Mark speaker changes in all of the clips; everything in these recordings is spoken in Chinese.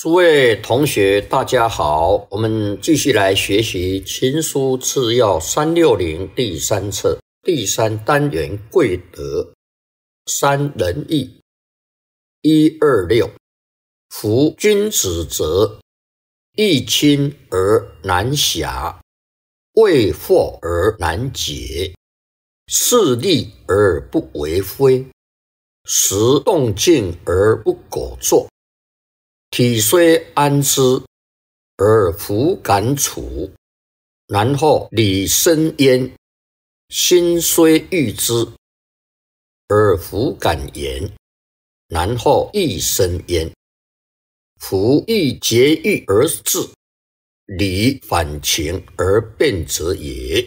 Speaker 1: 诸位同学大家好，我们继续来学习秦书次要360第3册第3单元贵德三仁义126。夫君子则义亲而难暇，为祸而难解，事利而不为非，时动静而不苟作，体虽安之而弗敢处，然后理生焉，心虽欲之而弗敢言，然后意生焉。夫义节欲而治，理反情而变则也。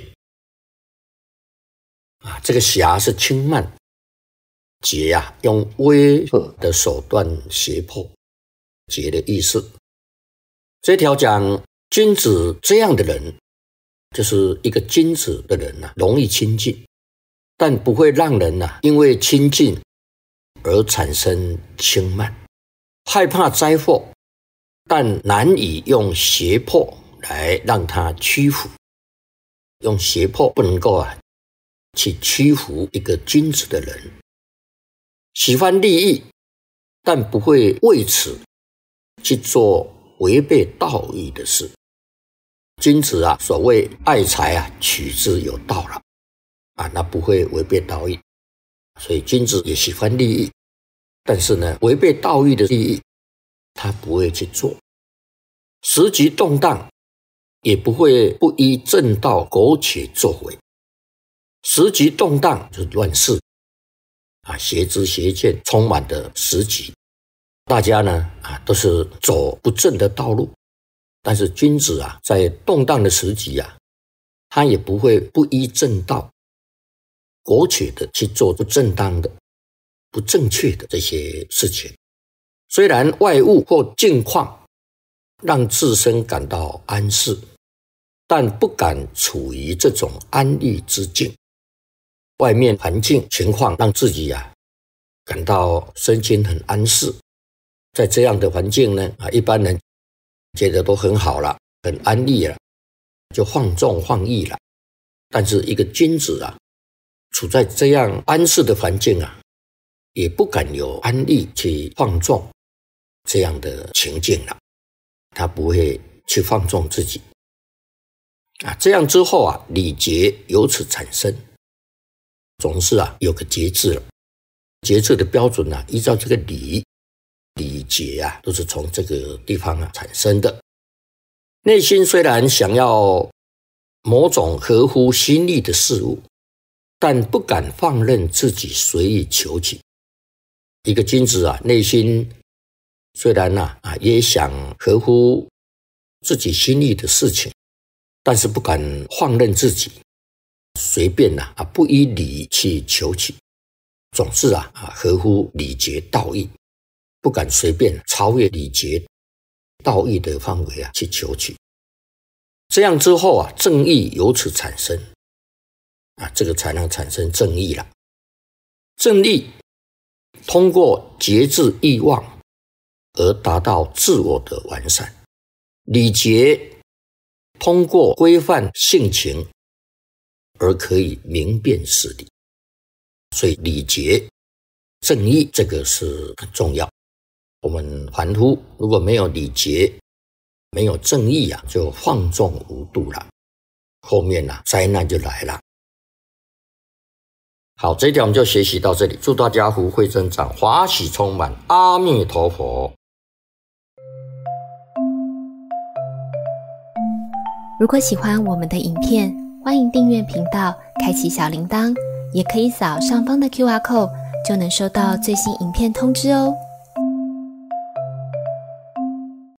Speaker 1: 这个辖是轻慢，节用威吓的手段胁迫，节的意思。这条讲君子这样的人，就是一个君子的人容易亲近，但不会让人因为亲近而产生轻慢，害怕灾祸，但难以用胁迫来让他屈服。用胁迫不能够去屈服一个君子的人。喜欢利益，但不会为此去做违背道义的事。君子所谓爱财取之有道了那不会违背道义。所以君子也喜欢利益，但是违背道义的利益他不会去做。时局动荡，也不会不依正道苟且作为。时局动荡就是乱世邪知邪见充满的时局，大家都是走不正的道路。但是君子在动荡的时局他也不会不依正道苟且的去做不正当的不正确的这些事情。虽然外物或境况让自身感到安适，但不敢处于这种安逸之境。外面环境情况让自己感到身心很安适，在这样的环境一般人觉得都很好了，很安逸了，就放纵放逸了。但是一个君子处在这样安适的环境也不敢有安逸去放纵这样的情境了，他不会去放纵自己这样之后礼节由此产生，总是有个节制了。节制的标准依照这个礼节都是从这个地方产生的。内心虽然想要某种合乎心意的事物，但不敢放任自己随意求取。一个君子内心虽然也想合乎自己心意的事情，但是不敢放任自己随便不依礼去求取，总是合乎礼节道义，不敢随便超越礼节道义的范围去求取。这样之后正义由此产生这个才能产生正义了。正义通过节制欲望而达到自我的完善，礼节通过规范性情而可以明辨事理。所以礼节正义这个是很重要。我们凡夫如果没有礼节没有正义就放纵无度了，后面灾难就来了。好，这一点我们就学习到这里，祝大家福慧增长，华喜充满，阿弥陀佛。
Speaker 2: 如果喜欢我们的影片，欢迎订阅频道，开启小铃铛，也可以扫上方的 QR code， 就能收到最新影片通知哦。